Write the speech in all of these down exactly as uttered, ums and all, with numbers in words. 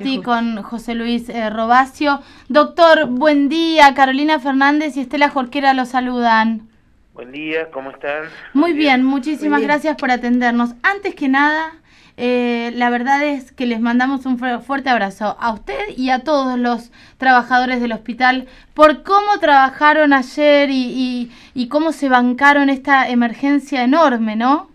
Conti con José Luis eh, Robacio. Doctor, buen día. Carolina Fernández y Estela Jorquera lo saludan. Buen día, ¿cómo están? Muy bien, muchísimas bien. gracias por atendernos. Antes que nada, eh, la verdad es que les mandamos un fuerte abrazo a usted y a todos los trabajadores del hospital por cómo trabajaron ayer y, y, y cómo se bancaron esta emergencia enorme, ¿no?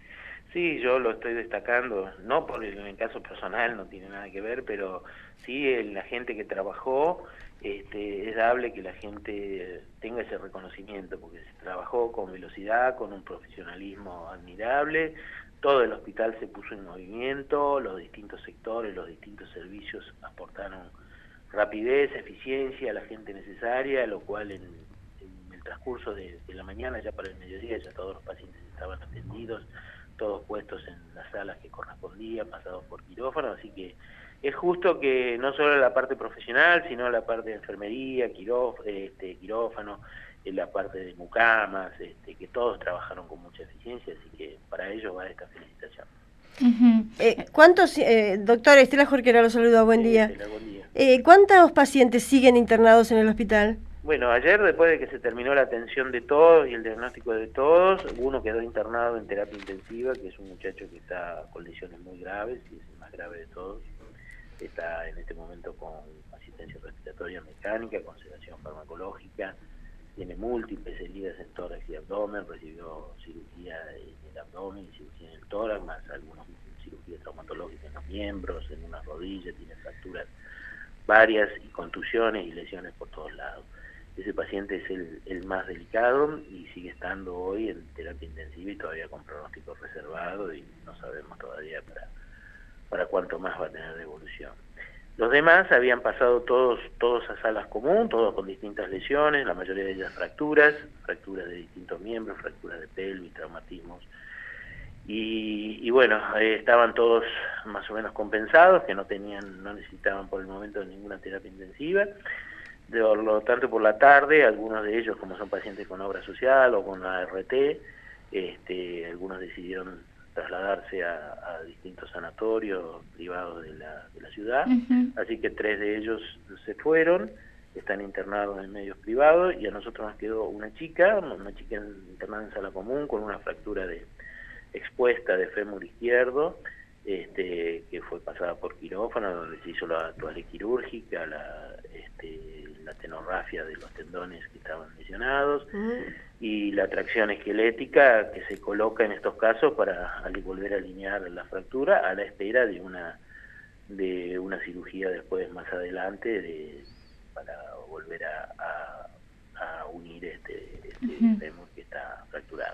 Sí, yo lo estoy destacando, no por el, en el caso personal, no tiene nada que ver, pero sí el, la gente que trabajó, este, es dable que la gente tenga ese reconocimiento, porque se trabajó con velocidad, con un profesionalismo admirable, todo el hospital se puso en movimiento, los distintos sectores, los distintos servicios aportaron rapidez, eficiencia, la gente necesaria, lo cual en, en el transcurso de, de la mañana, ya para el mediodía, ya todos los pacientes estaban atendidos, todos puestos en las salas que correspondían, pasados por quirófano, así que es justo que no solo la parte profesional, sino la parte de enfermería, quiróf este, quirófano, la parte de mucamas, este, que todos trabajaron con mucha eficiencia, así que para ellos va esta felicitación. Uh-huh. eh, ¿Cuántos, eh, doctor Estela Jorquera lo saluda, buen día. Estela, buen día. Eh, ¿Cuántos pacientes siguen internados en el hospital? Bueno, ayer después de que se terminó la atención de todos y el diagnóstico de todos, uno quedó internado en terapia intensiva, que es un muchacho que está con lesiones muy graves, y es el más grave de todos. Está en este momento con asistencia respiratoria mecánica, con sedación farmacológica, tiene múltiples heridas en tórax y abdomen, recibió cirugía en el abdomen y cirugía en el tórax, más algunas cirugías traumatológicas en los miembros, en una rodilla, tiene fracturas varias y contusiones y lesiones por todos lados. Ese paciente es el, el más delicado y sigue estando hoy en terapia intensiva y todavía con pronóstico reservado y no sabemos todavía para, para cuánto más va a tener de evolución. Los demás habían pasado todos, todos a salas común, todos con distintas lesiones, la mayoría de ellas fracturas, fracturas de distintos miembros, fracturas de pelvis, traumatismos. Y, y bueno, eh, estaban todos más o menos compensados, que no tenían, no necesitaban por el momento ninguna terapia intensiva. De lo tanto por la tarde, algunos de ellos, como son pacientes con obra social o con A R T, este, algunos decidieron trasladarse a, a distintos sanatorios privados de la, de la ciudad, uh-huh. Así que tres de ellos se fueron, están internados en medios privados, y a nosotros nos quedó una chica, una chica internada en sala común con una fractura de expuesta de fémur izquierdo, este, que fue pasada por quirófano, donde se hizo la toalla quirúrgica, la, este, la tenorrafia de los tendones que estaban lesionados, uh-huh. Y la tracción esquelética que se coloca en estos casos para volver a alinear la fractura a la espera de una de una cirugía después más adelante de, para volver a, a, a unir este, este uh-huh. fémur que está fracturado.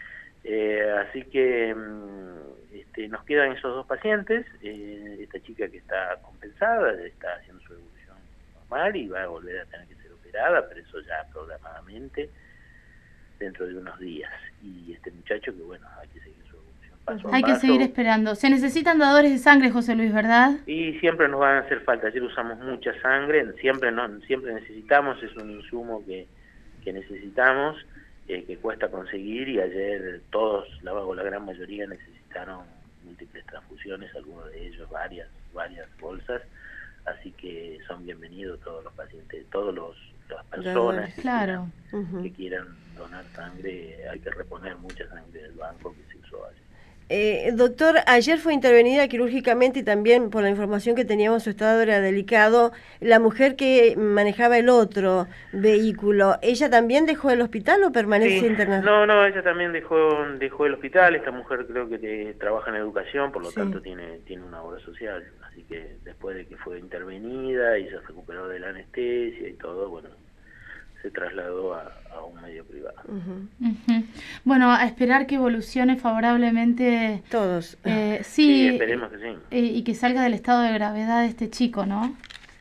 Eh, así que este, nos quedan esos dos pacientes, eh, esta chica que está compensada, está haciendo su evolución normal y va a volver a tener que ser operada, pero eso ya programadamente dentro de unos días. Y este muchacho que bueno, hay que seguir su evolución paso a Hay paso. que seguir esperando. Se necesitan dadores de sangre, José Luis, ¿verdad? Y siempre nos van a hacer falta. Ayer usamos mucha sangre, siempre no, siempre necesitamos, es un insumo que, que necesitamos, eh, que cuesta conseguir, y ayer todos, la, o la gran mayoría, necesitaron múltiples transfusiones, algunos de ellos varias, varias bolsas, así que son bienvenidos todos los pacientes, todos los las personas que, claro. quieran, uh-huh. que quieran donar sangre. Hay que reponer mucha sangre del banco que se usó ayer. Eh, doctor, ayer fue intervenida quirúrgicamente, y también por la información que teníamos, su estado era delicado, la mujer que manejaba el otro vehículo. ¿Ella también dejó el hospital o permanece sí. internada? No, no, ella también dejó dejó el hospital. Esta mujer creo que te, trabaja en educación, por lo sí. tanto tiene tiene una obra social. Así que después de que fue intervenida y se recuperó de la anestesia y todo, bueno, se trasladó a, a un medio privado. Uh-huh. Uh-huh. Bueno, a esperar que evolucione favorablemente. Todos. Eh, sí, sí, esperemos que sí. Eh, y que salga del estado de gravedad de este chico, ¿no?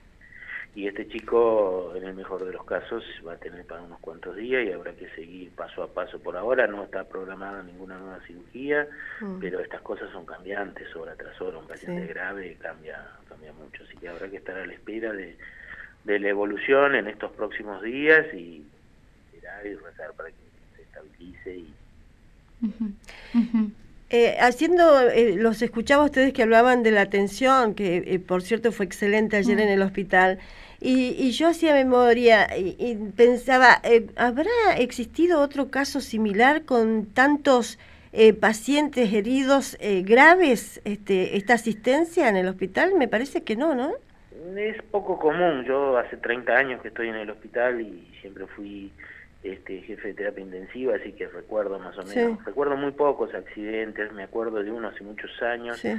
Y este chico, en el mejor de los casos, va a tener para unos cuantos días y habrá que seguir paso a paso. Por ahora no está programada ninguna nueva cirugía, uh-huh. pero estas cosas son cambiantes hora tras hora. Un paciente sí. grave cambia, cambia mucho, así que habrá que estar a la espera de de la evolución en estos próximos días y esperar y rezar para que se estabilice. Y... Uh-huh. Uh-huh. Eh, haciendo, eh, los escuchaba a ustedes que hablaban de la atención, que eh, por cierto fue excelente ayer mm. en el hospital, y, y yo hacía memoria y, y pensaba, eh, ¿habrá existido otro caso similar con tantos eh, pacientes heridos eh, graves, este, esta asistencia en el hospital? Me parece que no, ¿no? Es poco común. Yo hace treinta años que estoy en el hospital y siempre fui este jefe de terapia intensiva, así que recuerdo más o menos, sí. recuerdo muy pocos accidentes, me acuerdo de uno hace muchos años, sí.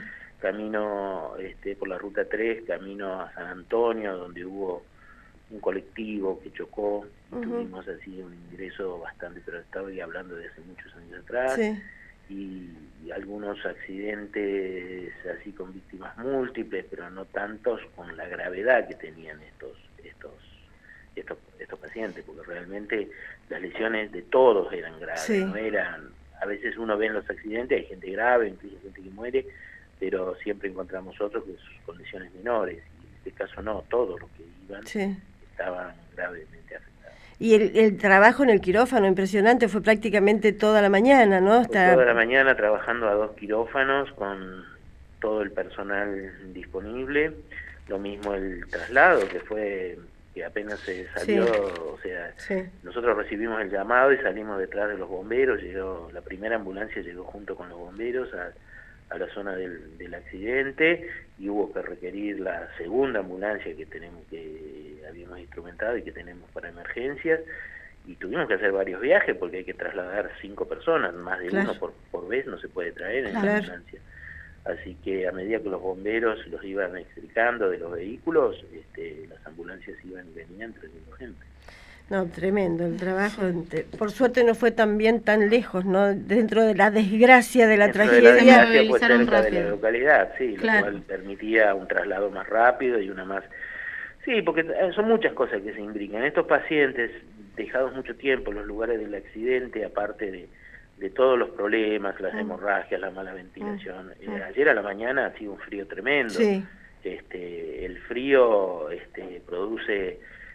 camino este, por la ruta tres, camino a San Antonio, donde hubo un colectivo que chocó, y uh-huh. tuvimos así un ingreso bastante, pero estaba hablando de hace muchos años atrás, sí. y, y algunos accidentes así con víctimas múltiples, pero no tantos con la gravedad que tenían estos estos Estos, estos pacientes, porque realmente las lesiones de todos eran graves, sí. no eran, a veces uno ve en los accidentes, hay gente grave, incluso gente que muere, pero siempre encontramos otros que sus condiciones menores, y en este caso no, todos los que iban sí. estaban gravemente afectados. Y el, el trabajo en el quirófano, impresionante, fue prácticamente toda la mañana, ¿no? Hasta... Toda la mañana trabajando a dos quirófanos con todo el personal disponible, lo mismo el traslado, que fue... que apenas se salió, sí. o sea, sí. nosotros recibimos el llamado y salimos detrás de los bomberos, llegó la primera ambulancia llegó junto con los bomberos a, a la zona del, del accidente, y hubo que requerir la segunda ambulancia que tenemos que habíamos instrumentado y que tenemos para emergencias, y tuvimos que hacer varios viajes porque hay que trasladar cinco personas, más de claro. uno por, por vez no se puede traer en claro. la ambulancia. Así que a medida que los bomberos los iban extricando de los vehículos, este, las ambulancias iban y venían trayendo gente. No, tremendo el trabajo. Por suerte no fue también tan lejos, ¿no? Dentro de la desgracia de la Dentro tragedia. De la desgracia fue cerca de la localidad, sí, claro. lo cual permitía un traslado más rápido y una más... Sí, porque son muchas cosas que se imbrican. Estos pacientes dejados mucho tiempo en los lugares del accidente, aparte de... de todos los problemas, las hemorragias, la mala ventilación. Mm. Eh, ayer a la mañana ha sido un frío tremendo. Sí. Este, el frío este, produce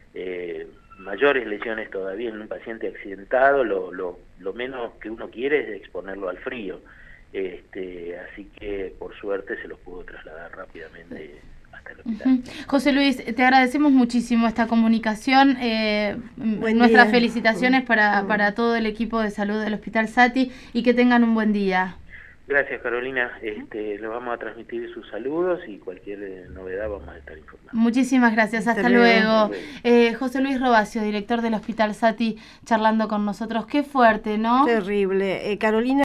eh, mayores lesiones todavía en un paciente accidentado. Lo, lo, lo menos que uno quiere es exponerlo al frío. Este, así que por suerte se los pudo trasladar rápidamente. Uh-huh. José Luis, te agradecemos muchísimo esta comunicación, eh, nuestras día. felicitaciones para, uh-huh. para todo el equipo de salud del Hospital Saty y que tengan un buen día. Gracias, Carolina, este, le vamos a transmitir sus saludos y cualquier novedad vamos a estar informando. Muchísimas gracias, hasta, hasta luego. luego. Eh, José Luis Robacio, director del Hospital Saty, charlando con nosotros. Qué fuerte, ¿no? Terrible. Eh, Carolina.